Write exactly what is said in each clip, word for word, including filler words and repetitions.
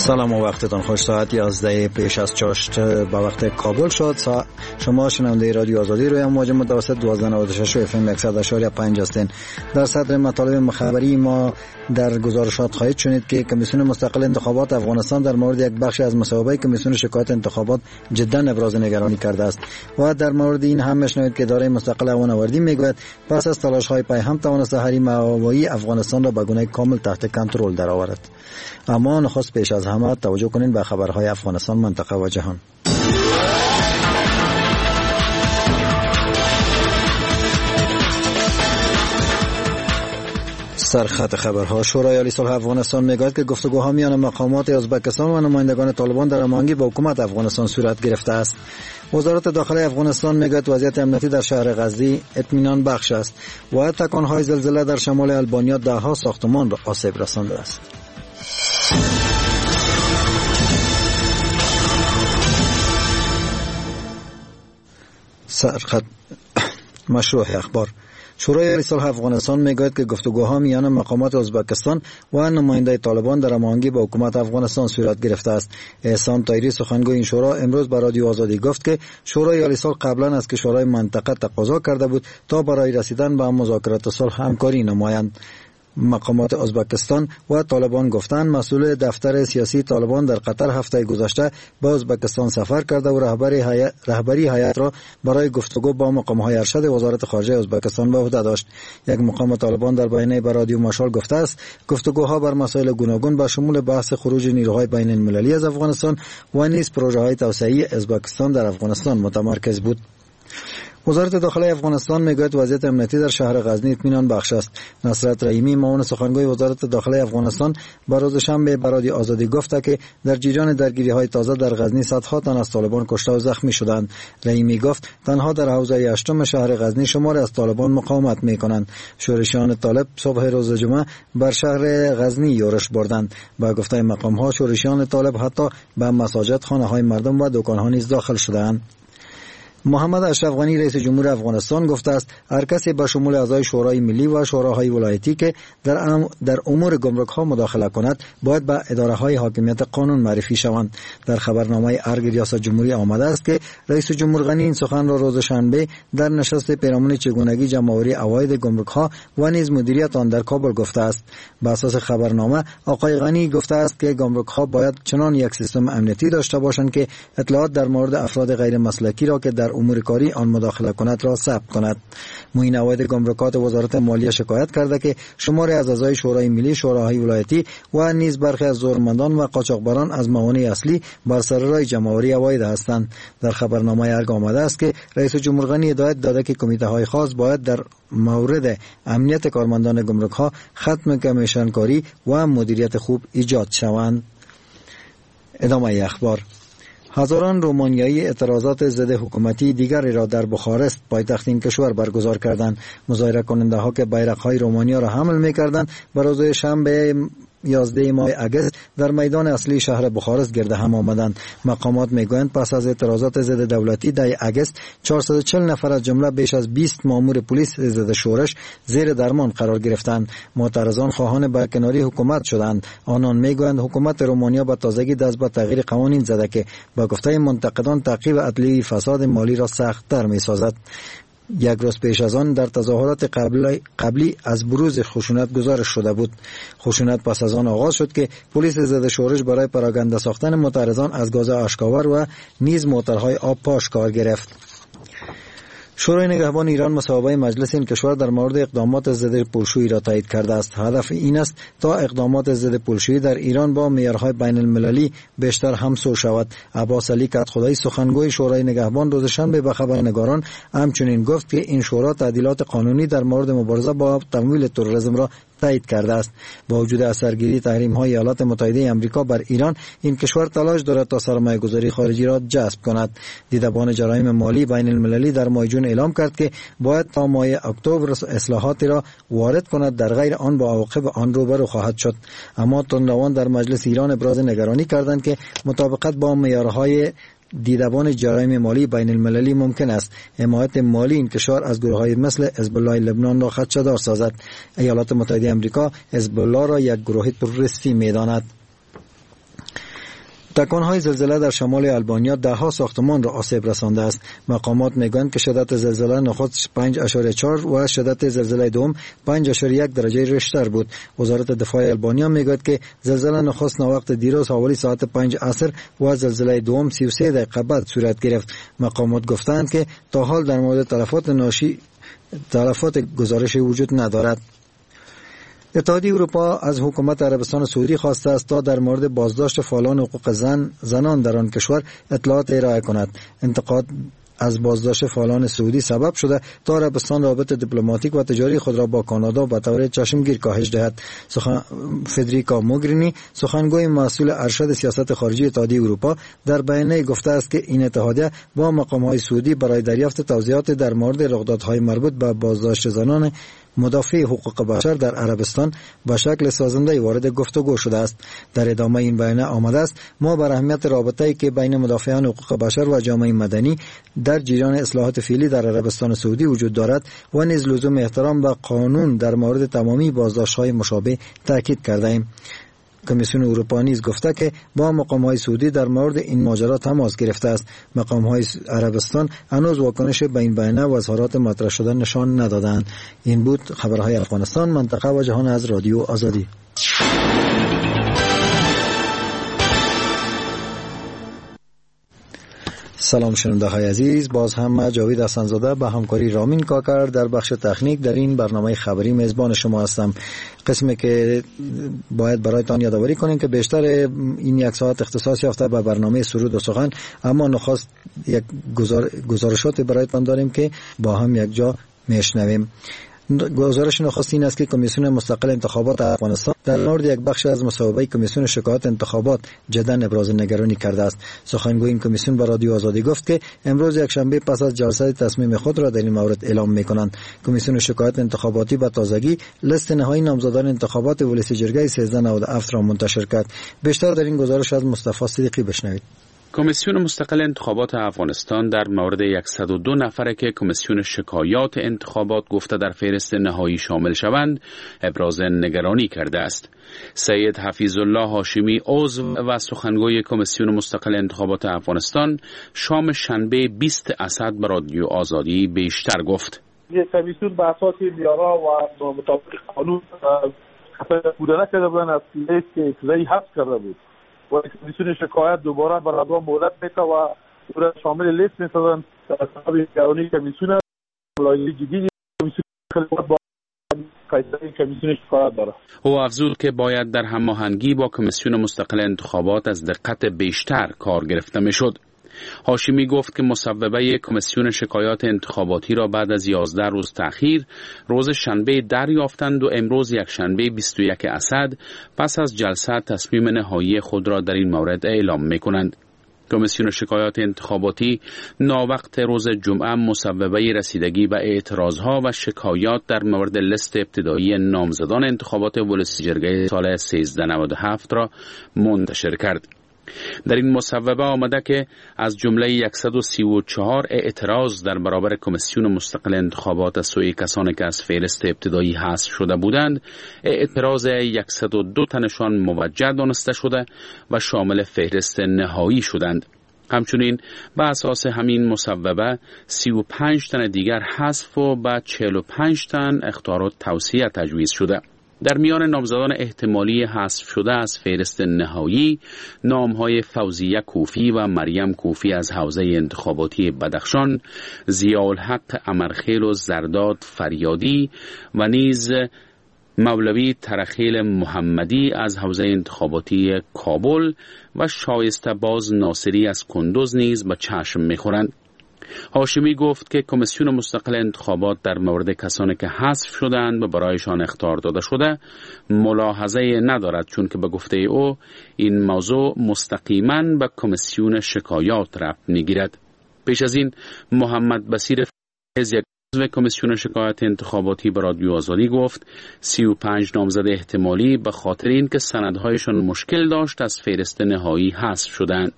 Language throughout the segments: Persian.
سلام و وقتتان خوش. ساعت یازده پیش از چاشت به وقت کابل شد. شما شنونده رادیو آزادی روی امواج متوسط دوازده نود و شش اف ام صد و شش و پنج هستین. در صدر مطالب خبری ما در گزارشات خواهید شنید که کمیسیون مستقل انتخابات افغانستان در مورد یک بخش از مصوبه کمیسیون شکایت انتخابات جدا ابراز نگرانی کرده است و در مورد این هم میشنوید که اداره مستقل هوانوردی میگوید پس از تلاش‌های پیهم توانسته حریم هوایی افغانستان را به گونه کامل تحت کنترل درآورد. اما نخست پیش از همه توجه کنین به خبرهای افغانستان، منطقه و جهان. سرخط خبرها. شورای عالی صلح افغانستان میگوید که گفتگوها میان مقامات ازبکستان و نمایندگان طالبان در هماهنگی با حکومت افغانستان صورت گرفته است. وزارت داخلی افغانستان میگوید وضعیت امنیتی در شهر غزنی اطمینان بخش است و تکانهای زلزله در شمال البانیا ده ها ساختمان را آسیب رسانده است. سرخط مشروع اخبار. شورای عالی صلح افغانستان میگوید که گفتگوها میان مقامات ازبکستان و نماینده طالبان در هماهنگی با حکومت افغانستان صورت گرفته است. احسان طاهری سخنگوی این شورا امروز به رادیو آزادی گفت که شورای عالی صلح قبلا از کشورهای منطقه تقاضا کرده بود تا برای رسیدن به مذاکرات صلح همکاری نمایند. مقامات ازبکستان و طالبان گفتند مسئول دفتر سیاسی طالبان در قطر هفته گذشته به ازبکستان سفر کرده و رهبری هیئت رهبری هیئت را برای گفتگو با مقام‌های ارشد وزارت خارجه ازبکستان به عهده داشت. یک مقام طالبان در بیانیه به رادیو مشال گفته است گفتگوها بر مسائل گوناگون با شمول بحث خروج نیروهای بین المللی از افغانستان و نیز پروژه‌های توسعه‌ای ازبکستان در افغانستان متمرکز بود. وزارت داخلی افغانستان میگوید وضعیت امنیتی در شهر غزنی اطمینان بخش است. نصرت رحیمی معاون سخنگوی وزارت داخلی افغانستان به روز شنبه به رادیو آزادی گفت که در جریان درگیری‌های تازه در غزنی صدها تن از طالبان کشته و زخمی شدند. رحیمی گفت تنها در حوزه هشتم شهر غزنی شماری از طالبان مقاومت می‌کنند. شورشیان طالب صبح روز جمعه بر شهر غزنی یورش بردند. با گفته مقام‌ها شورشیان طالب حتی به مساجد، خانه‌های مردم و دکان‌ها نیز داخل شدند. محمد اشرف غنی رئیس جمهور افغانستان گفته است هر کسی به شمول اعضای شورای ملی و شوراهای ولایتی که در ام در امور گمرک ها مداخله کند باید به اداره های حاکمیت قانون معرفی شوند. در خبرنامه ارگ ریاست جمهوری آمده است که رئیس جمهور غنی این سخن را روز شنبه در نشست پیرامون چگونگی جمع‌آوری عواید گمرک ها و نیز مدیریت آن در کابل گفته است. بر اساس خبرنامه آقای غنی گفته است که گمرک ها باید چنان یک سیستم امنیتی داشته باشند که اطلاعات در مورد افراد غیر مسلکی را که در امور کاری آن مداخله کند را ثبت کند. معین عواید گمرکات وزارت مالیه شکایت کرده که شماری از اعضای شورای ملی، شوراهای ولایتی و نیز برخی از زورمندان و قاچاقبران از موانع اصلی بر سر راه جمع‌آوری عواید هستند. در خبرنامه ارگ آمده است که رئیس جمهور غنی هدایت داده که کمیته های خاص باید در مورد امنیت کارمندان گمرک ها، ختم کمیشن کاری و مدیریت خوب ایجاد شوند. ادامه اخبار. هزاران رومانیایی اعتراضات ضد حکومتی دیگری را در بخارست پایتخت این کشور برگزار کردند. مظاهره کننده ها که بیرق های رومانیا را حمل می کردند به روز شنبه یازده ماه اگست در میدان اصلی شهر بخارست گرد هم آمدند. مقامات میگویند پس از اعتراضات ضد دولتی در اگست چهارصد و چهل نفر از جمله بیش از بیست مامور پلیس ضد شورش زیر درمان قرار گرفتند. معترضان خواهان برکناری حکومت شدند. آنان میگویند حکومت رومانیا با تازگی دست به تغییر قوانین زده که با گفته منتقدان تعقیب عدلیه فساد مالی را سخت‌تر می‌سازد. یک روز پیش از آن در تظاهرات قبلی, قبلی از بروز خشونت گزارش شده بود. خشونت پس از آن آغاز شد که پلیس ضد شورش برای پراگنده ساختن معترضان از گاز اشک‌آور و نیز موترهای آب پاش کار گرفت. شورای نگهبان ایران مصوبه مجلس این کشور در مورد اقدامات ضد پولشویی را تایید کرده است. هدف این است تا اقدامات ضد پولشویی در ایران با معیارهای بین المللی بیشتر همسو شود. عباس علی کدخدایی سخنگوی شورای نگهبان روز شنبه به خبرنگاران همچنین گفت که این شورا تعدیلات قانونی در مورد مبارزه با تمویل تروریسم را تایید کرده است. با وجود اثرگیری تحریم‌های ایالات متحده آمریکا بر ایران، این کشور تلاش دارد تا سرمایه‌گذاری خارجی را جذب کند. دیدبان جرایم مالی بین المللی در ماه جون اعلام کرد که باید تا ماه اکتبر اصلاحاتی را وارد کند، در غیر آن با عواقب آن روبرو خواهد شد. اما تندروان در مجلس ایران ابراز نگرانی کردند که مطابقت با معیارهای دیدبان جرایم مالی بین المللی ممکن است حمایت مالی این کشور از گروه‌های مثل حزب الله لبنان را خدشه‌دار سازد. ایالات متحده آمریکا حزب الله را یک گروه تروریستی می‌داند. تکان‌های زلزله در شمال آلبانیا ده‌ها ساختمان را آسیب رسانده است. مقامات میگویند که شدت زلزله نخست پنج اشاره چهار و شدت زلزله دوم پنج اشاره یک درجه ریشتر بود. وزارت دفاع آلبانیا میگوید که زلزله نخست وقت دیروز حوالی ساعت پنج عصر و زلزله دوم سی و سه دقیقه بعد صورت گرفت. مقامات گفتند که تا حال در مورد تلفات ناشی تلفات گزارشی وجود ندارد. اتحادیه اروپا از حکومت عربستان سعودی خواسته است تا در مورد بازداشت فعالان حقوق زن زنان در آن کشور اطلاعات ارائه کند. انتقاد از بازداشت فعالان سعودی سبب شده تا عربستان رابط دیپلماتیک و تجاری خود را با کانادا به طور چشمگیر کاهش دهد. سخن فدریکا موگرینی سخنگوی مسئول ارشد سیاست خارجی اتحادیه اروپا در بیانیه گفته است که این اتحادیه با مقام‌های سعودی برای دریافت توضیحات در مورد رخدادهای مربوط به بازداشت زنان مدافع حقوق بشر در عربستان به شکل سازنده وارد گفتگو شده است. در ادامه این بیانیه آمده است ما بر اهمیت رابطه‌ای که بین مدافعان حقوق بشر و جامعه مدنی در جریان اصلاحات فعلی در عربستان سعودی وجود دارد و نیز لزوم احترام به قانون در مورد تمامی بازداشت‌های مشابه تاکید کرده‌ایم. کمیسیون اروپا نیز گفته که با مقام‌های سعودی در مورد این ماجرا تماس گرفته است. مقام‌های عربستان هنوز واکنش به این بیانیه و اظهارات مطرح شده نشان ندادند. این بود خبرهای افغانستان، منطقه و جهان از رادیو آزادی. سلام شنونده های عزیز، باز هم جاوید حسن‌زاده به همکاری رامین کاکر در بخش تکنیک در این برنامه خبری میزبان شما هستم. قسمی که باید برایتان یادآوری کنیم که بیشتر این یک ساعت اختصاص یافته به برنامه سرود و سخن، اما نخست یک گزار... گزارشات برایتان داریم که با هم یک جا میشنویم. گزارش نخست این است که کمیسیون مستقل انتخابات افغانستان در مورد یک بخش از مصوبه کمیسیون شکایات انتخابات جداً ابراز نگرانی کرده است. سخنگوی این کمیسیون به رادیو آزادی گفت که امروز یک شنبه پس از جلسه تصمیم خود را در این مورد اعلام می‌کنند. کمیسیون شکایات انتخاباتی به تازگی لیست نهایی نامزدان انتخابات ولسی جرگه سیزده نود و هفت را منتشر کرد. بیشتر در این گزارش از مصطفی صدیقی بشنوید. کمیسیون مستقل انتخابات افغانستان در مورد صد و دو نفره که کمیسیون شکایات انتخابات گفته در فهرست نهایی شامل شوند ابراز نگرانی کرده است. سید حفیظالله هاشمی عضو و سخنگوی کمیسیون مستقل انتخابات افغانستان شام شنبه بیست اسد به رادیو آزادی بیشتر گفت. کمیسیون به اساس معیارها و مطابق قانون بوده نکرده بودن، از لیست که ابتدایی حذف کرده بود و کمیسیون شکایت دوباره برای مهلت میده و دوباره شامل لیست میسازن. در حساب نگرانی کمیسیون ملاحظه جدی کمیسیون خدمات با قاعده کمیسیون شکایت داره. او افزود که باید در هماهنگی با کمیسیون مستقل انتخابات از دقت بیشتر کار گرفته میشد. هاشمی گفت که مصوبه کمیسیون شکایات انتخاباتی را بعد از یازده روز تأخیر روز شنبه دریافتند و امروز یک شنبه بیست و یک اسد پس از جلسه تصمیم نهایی خود را در این مورد اعلام می‌کنند. کمیسیون شکایات انتخاباتی ناوقت روز جمعه مصوبه رسیدگی به اعتراضها و شکایات در مورد لیست ابتدایی نامزدان انتخابات ولسی جرگه سال سیزده نود و هفت را منتشر کرد. در این مصوبه آمده که از جمله صد و سی و چهار اعتراض در برابر کمیسیون مستقل انتخابات از سوی کسانی که از فهرست ابتدایی حذف شده بودند، اعتراض صد و دو تنشان موجه دانسته شده و شامل فهرست نهایی شدند. همچنین به اساس همین مصوبه سی و پنج تن دیگر حذف و به چهل و پنج تن اخطار و توصیه تجویز شده. در میان نامزدان احتمالی حذف شده از فهرست نهایی نام‌های فوزیه کوفی و مریم کوفی از حوزه انتخاباتی بدخشان، ضیاءالحق امرخیل و زرداد فریادی و نیز مولوی ترخیل محمدی از حوزه انتخاباتی کابل و شایسته باز ناصری از کندوز نیز به چشم می‌خورند. هاشمی گفت که کمیسیون مستقل انتخابات در مورد کسانی که حذف شدند و برایشان اخطار داده شده ملاحظه ندارد، چون که به گفته او این موضوع مستقیما به کمیسیون شکایات ربط میگیرد. پیش از این محمد بصیر فیض یک عضو کمیسیون شکایات انتخاباتی به رادیو آزادی گفت سی و پنج نامزد احتمالی به خاطر اینکه سندهایشان مشکل داشت از فهرست نهایی حذف شدند.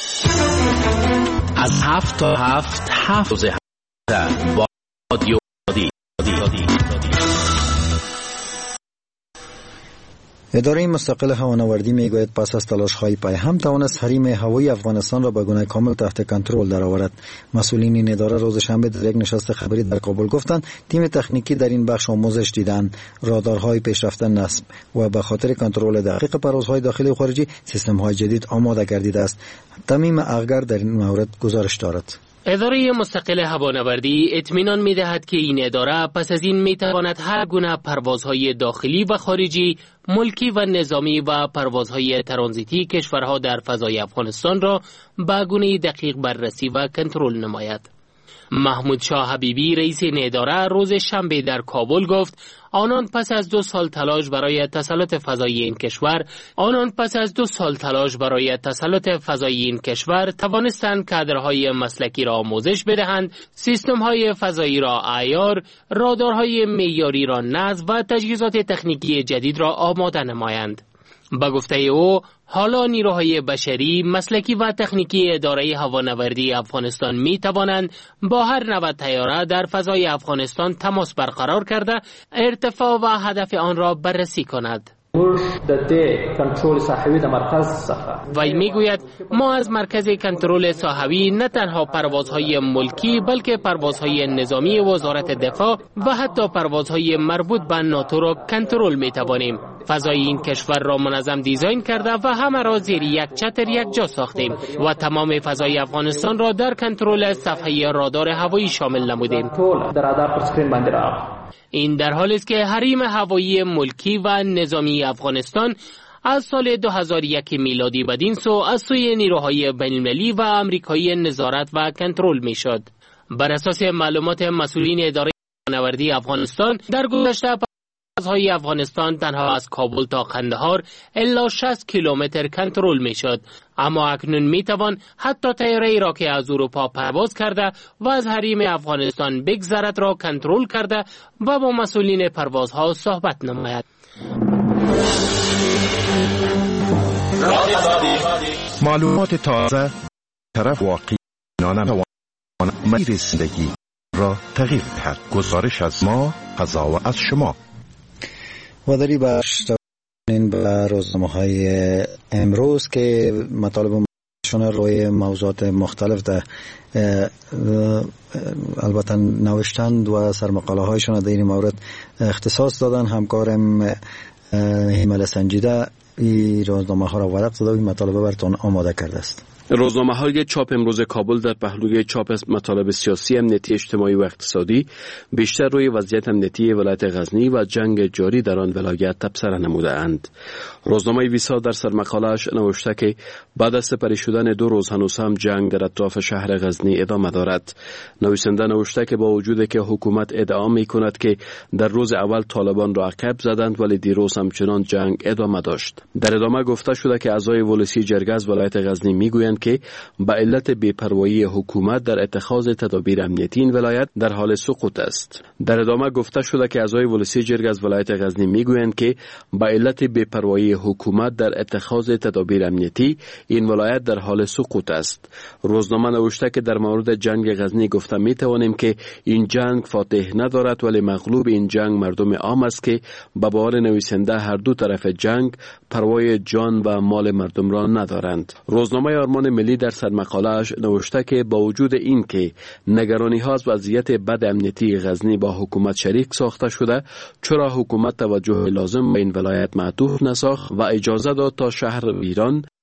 از هفت تا هفت هفت روز هفته با رادیو آزادی. اداره مستقل هوانوردی میگوید پس از تلاش‌های پای هم توانست حریم هوایی افغانستان را به گونه کامل تحت کنترل درآورد. مسئولین این اداره روز شنبه در یک نشست خبری در کابل گفتند تیم تکنیکی در این بخش آموزش دیدند، رادارهای پیشرفته نصب و به خاطر کنترل دقیق پروازهای داخلی و خارجی سیستم‌های جدید آماده گردیده است. تمیم اغگر در این مورد گزارش دارد. اداره مستقل هوانوردی اطمینان می‌دهد که این اداره پس از این می‌تواند هر گونه پروازهای داخلی و خارجی، ملکی و نظامی و پروازهای ترانزیتی کشورها در فضای افغانستان را به گونه دقیق بررسی و کنترل نماید. محمود شاه حبیبی رئیس این اداره روز شنبه در کابل گفت آنان پس از دو سال تلاش برای تسلط فضایی این کشور آنان پس از دو سال تلاش برای تسلط فضایی این کشور توانستند کادرهای مسلکی را آموزش بدهند، سیستم‌های فضایی را عیار، رادارهای معیاری را نصب و تجهیزات تکنیکی جدید را آماده نمایند. با گفته او حالا نیروهای بشری، مسلکی و تکنیکی اداره هوانوردی افغانستان می توانند با هر نوع طیاره در فضای افغانستان تماس برقرار کرده ارتفاع و هدف آن را بررسی کند. وی میگوید ما از مرکز کنترل ساحوی نه تنها پروازهای ملکی بلکه پروازهای نظامی وزارت دفاع و حتی پروازهای مربوط به ناتو را کنترل می توانیم. فضای این کشور را منظم دیزاین کرده و همه را زیر یک چتر یک جا ساختیم و تمام فضای افغانستان را در کنترل صفحه رادار هوایی شامل نمودیم. این در حالی است که حریم هوایی ملکی و نظامی افغانستان از سال دو هزار و یک میلادی بدین سو از سوی نیروهای بین‌المللی و آمریکایی نظارت و کنترل میشد. بر اساس معلومات مسئولین اداره هوانوردی افغانستان در گذشته پروازهای افغانستان تنها از کابل تا قندهار الا شصت کیلومتر کنترل میشد، اما اکنون میتوان حتی طیاره‌ای را که از اروپا پرواز کرده و از حریم افغانستان بگذرد را کنترل کرده و با مسئولین پروازها صحبت نماید. معلومات تازه طرف واقعی نانه مسیر زندگی را تغییر دهد. گزارش از ما، قضا و از شما. و داری باشترین به روزنامه های امروز که مطالب شونه روی موضوعات مختلف ده البته نوشتند و سرمقاله هایشون در این مورد اختصاص دادن. همکارم هیمال سنجیده این روزنامه ها را ورق زده و این مطالب براتون آماده کرده است. روزنامه های چاپ امروز کابل در پهلوی چاپ مطالب سیاسی، امنیتی، اجتماعی و اقتصادی بیشتر روی وضعیت امنیتی ولایت غزنی و جنگ جاری در آن ولایت تبصره نموده اند. روزنامه ویسا در سرمقاله‌اش نوشته که بعد از سپری شدن دو روز هنوز هم جنگ در اطراف شهر غزنی ادامه دارد. نویسنده نوشته که با وجود که حکومت ادعا می‌کند که در روز اول طالبان را عقب زدند ولی دیروز همچنان جنگ ادامه داشت. در ادامه گفته شده که اعضای ولسی جرگه از ولایت غزنی می‌گویند که به علت بی‌پروایی حکومت در اتخاذ تدابیر امنیتی این ولایت در حال سقوط است. در ادامه گفته شده که اعضای ولسی جرگه از ولایت غزنی میگویند که به علت بی‌پروایی حکومت در اتخاذ تدابیر امنیتی این ولایت در حال سقوط است. روزنامه نوشته که در مورد جنگ غزنی گفته می توانیم که این جنگ فاتح ندارد ولی مغلوب این جنگ مردم عام است که به باور نویسنده هر دو طرف جنگ پروای جان و مال مردم را ندارند. روزنامه آرمان ملی در سرمقاله‌اش نوشته که با وجود این که نگرانی ها از وضعیت بد امنیتی غزنی با حکومت شریک ساخته شده، چرا حکومت توجه لازم به این ولایت معطوف نساخت و اجازه داد تا شهر ایران